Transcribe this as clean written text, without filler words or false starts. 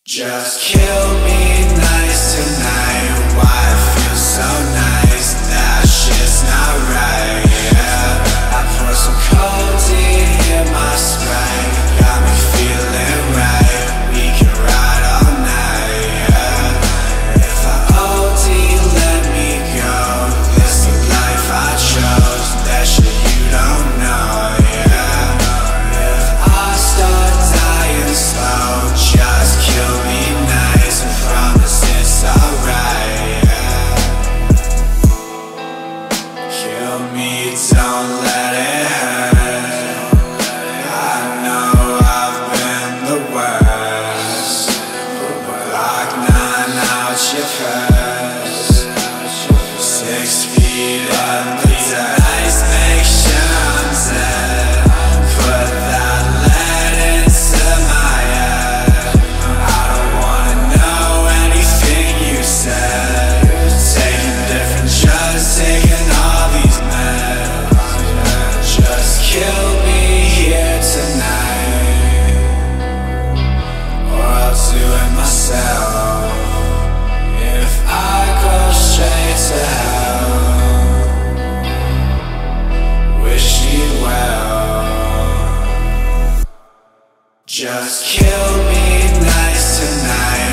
Just kill me nice tonight. Why it feels so nice? That shit's not right, yeah. I pour some codeine in my Sprite. Got me feeling right. We can ride all night, yeah. If I OD, let me go. This the life I chose. That shit you don't know, yeah. If I start dying slow, just kill me nice and promise it's alright, yeah. Kill me, don't let it hurt. I know I've been the worst. Glock 9 out your purse. 6 feet under the ice, make sure I'm dead. Put that lead into my head. I don't wanna know anything you said. Taking different drugs, taking all these meds. Just kill me here tonight, or I'll do it myself. If I go straight to hell, wish you well. Just kill me nice tonight.